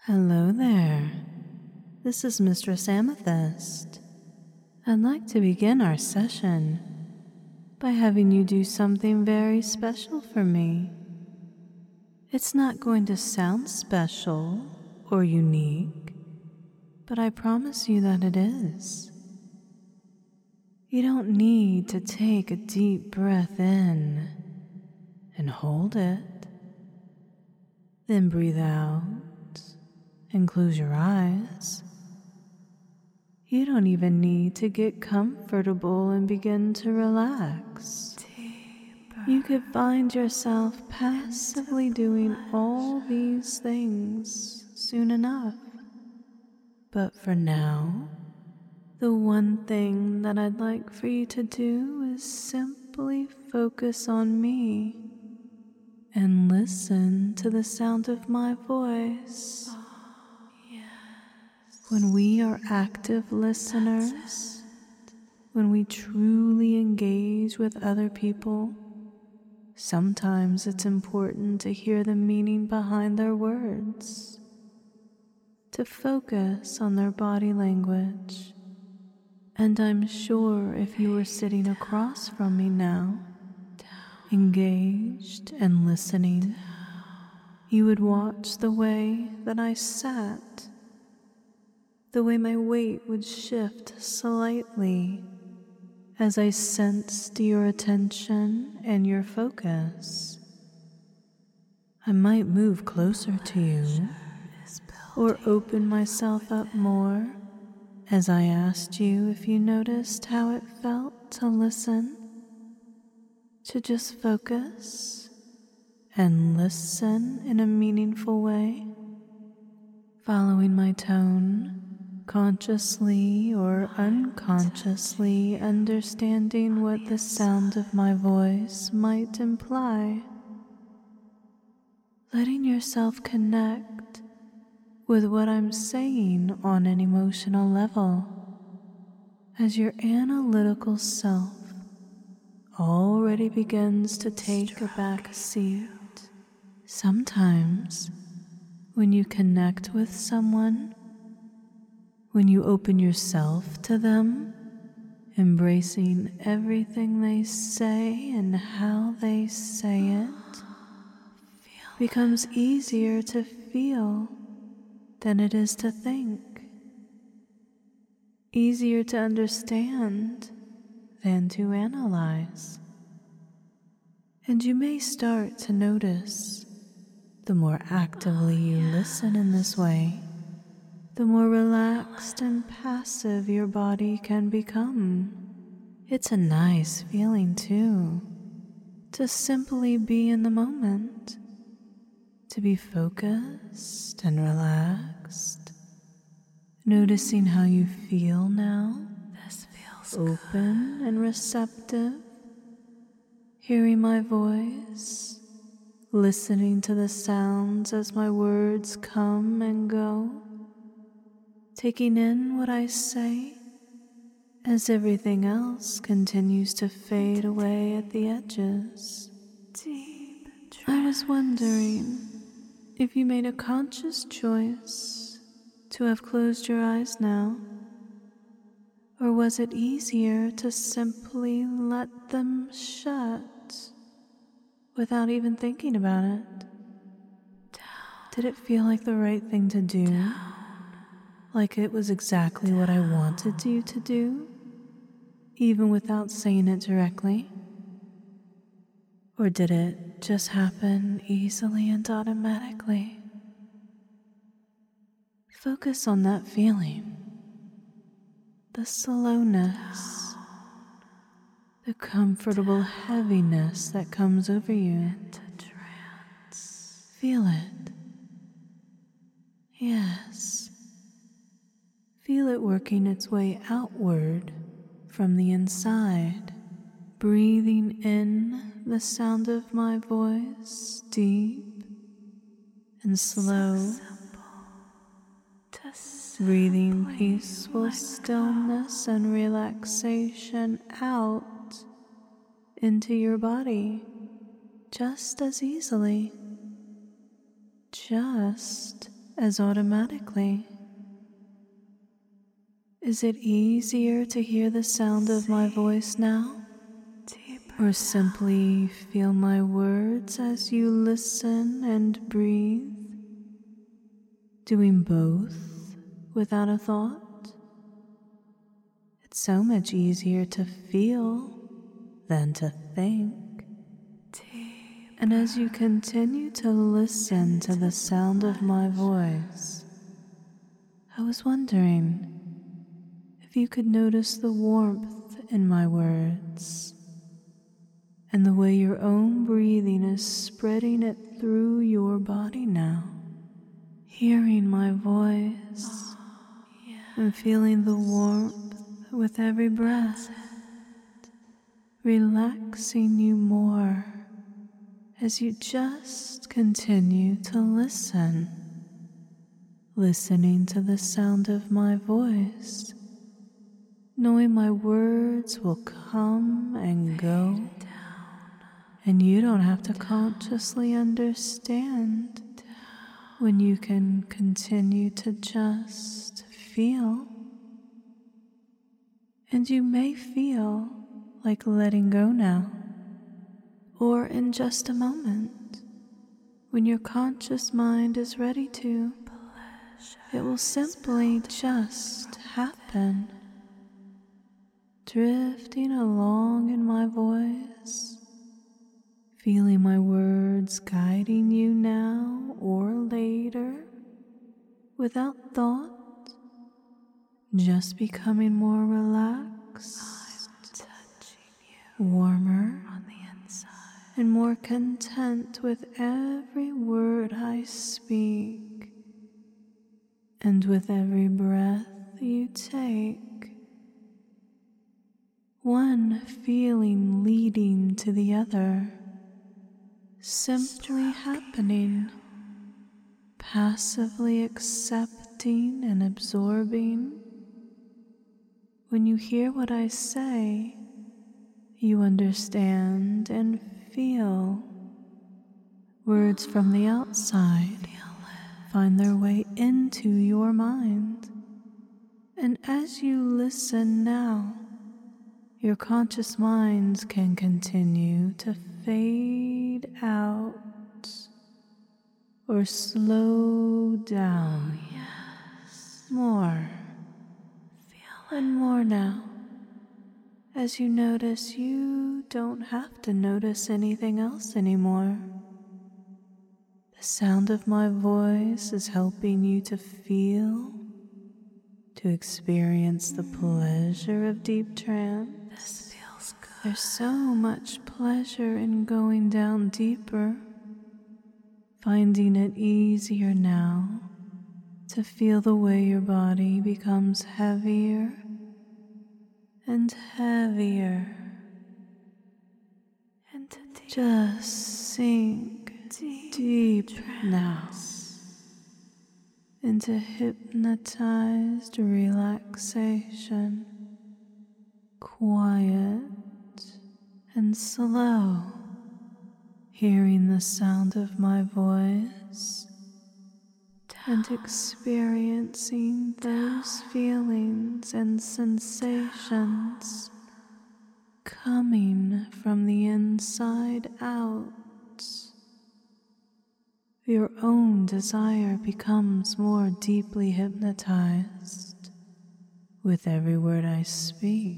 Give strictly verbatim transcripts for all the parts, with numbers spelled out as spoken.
Hello there. This is Mistress Amethyst. I'd like to begin our session by having you do something very special for me. It's not going to sound special or unique, but I promise you that it is. You don't need to take a deep breath in and hold it, then breathe out and close your eyes. You don't even need to get comfortable and begin to relax. Deeper. You could find yourself passively doing all these things soon enough. But for now, the one thing that I'd like for you to do is simply focus on me and listen to the sound of my voice. When we are active listeners, when we truly engage with other people, sometimes it's important to hear the meaning behind their words, to focus on their body language. And I'm sure if you were sitting across from me now, engaged and listening, you would watch the way that I sat, the way my weight would shift slightly as I sensed your attention and your focus. I might move closer to you or open myself up more as I asked you if you noticed how it felt to listen, to just focus and listen in a meaningful way, following my tone, consciously or unconsciously understanding what the sound of my voice might imply. Letting yourself connect with what I'm saying on an emotional level as your analytical self already begins to take a back seat. Sometimes when you connect with someone, when you open yourself to them, embracing everything they say and how they say it, becomes easier to feel than it is to think, easier to understand than to analyze. And you may start to notice the more actively you listen in this way, the more relaxed and passive your body can become. It's a nice feeling too, to simply be in the moment, to be focused and relaxed, noticing how you feel now. This feels open good and receptive, hearing my voice, listening to the sounds as my words come and go, taking in what I say as everything else continues to fade away at the edges. Deep I was wondering if you made a conscious choice to have closed your eyes now, or was it easier to simply let them shut without even thinking about it? Down. Did it feel like the right thing to do? Down. Like it was exactly Down. What I wanted you to do, even without saying it directly? Or did it just happen easily and automatically? Focus on that feeling, the slowness, Down. The comfortable heaviness that comes over you. Into trance. Feel it. Yes. Feel it working its way outward from the inside, breathing in the sound of my voice, deep and slow, so breathing peaceful stillness and relaxation out into your body just as easily, just as automatically? Is it easier to hear the sound of my voice now? Or simply feel my words as you listen and breathe? Doing both without a thought? It's so much easier to feel than to think. And as you continue to listen to the sound of my voice, I was wondering if you could notice the warmth in my words and the way your own breathing is spreading it through your body now, hearing my voice and feeling the warmth with every breath, relaxing you more as you just continue to listen, listening to the sound of my voice, knowing my words will come and go, and you don't have to consciously understand when you can continue to just feel. And you may feel like letting go now, or in just a moment, when your conscious mind is ready to, it will simply just happen, drifting along in my voice, feeling my words guiding you now or later, without thought, just becoming more relaxed, warmer, and more content with every word I speak, and with every breath you take. One feeling leading to the other, simply happening, passively accepting and absorbing. When you hear what I say, you understand and feel. Words from the outside find their way into your mind. And as you listen now, your conscious minds can continue to fade out or slow down more and more now. As you notice, you don't have to notice anything else anymore. The sound of my voice is helping you to feel, to experience the pleasure of deep trance. This feels good. There's so much pleasure in going down deeper, finding it easier now to feel the way your body becomes heavier and heavier, and deep. Just sink deep, deep now into hypnotized relaxation, quiet and slow, hearing the sound of my voice and experiencing those feelings and sensations coming from the inside out. Your own desire becomes more deeply hypnotized with every word I speak.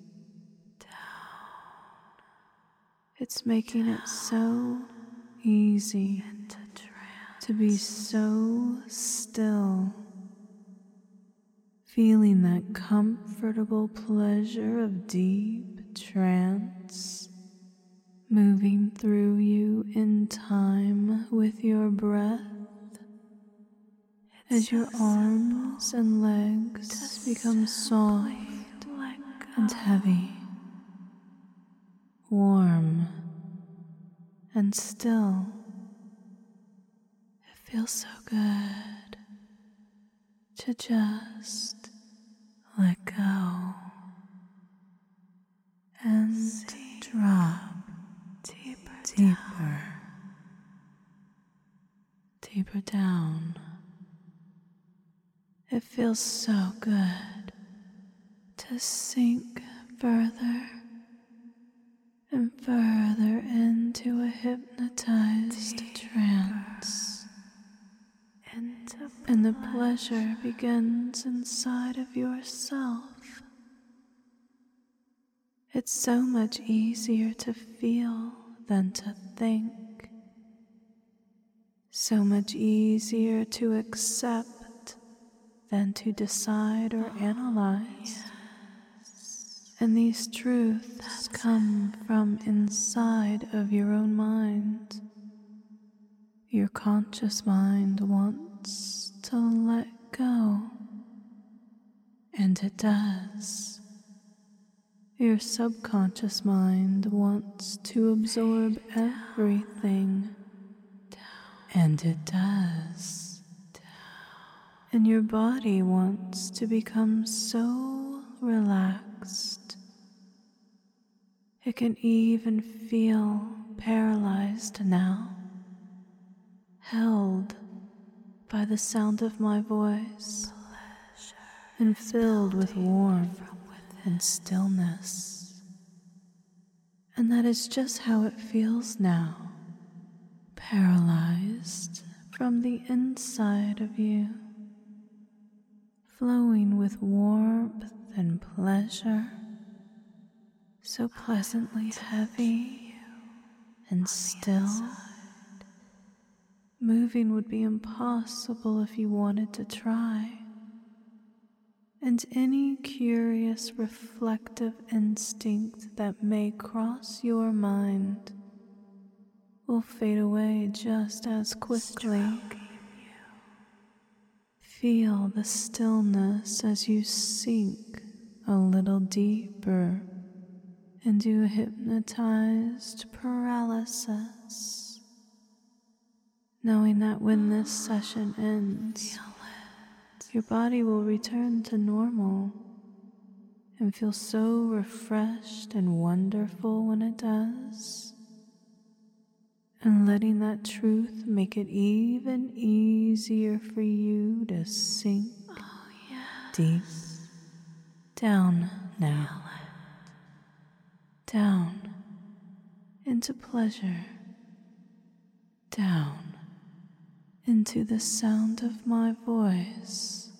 It's making it so easy to be so still, feeling that comfortable pleasure of deep trance moving through you in time with your breath, as your arms and legs become soft and heavy, warm and still. It feels so good to just let go and drop deeper, deeper, deeper down It feels so good to sink further and further into a hypnotized trance. And the pleasure begins inside of yourself. It's so much easier to feel than to think. So much easier to accept than to decide or analyze. And these truths come from inside of your own mind. Your conscious mind wants to let go, and it does. Your subconscious mind wants to absorb everything, and it does. And your body wants to become so relaxed. It can even feel paralyzed now, held by the sound of my voice, and filled with warmth and stillness. And that is just how it feels now, paralyzed from the inside of you, flowing with warmth and pleasure, so pleasantly heavy and still. Moving would be impossible if you wanted to try. And any curious reflective instinct that may cross your mind will fade away just as quickly. Feel the stillness as you sink a little deeper into a hypnotized paralysis, knowing that when this session ends, your body will return to normal and feel so refreshed and wonderful when it does. And letting that truth make it even easier for you to sink oh, yeah. deep down now. Down into pleasure. Down into the sound of my voice.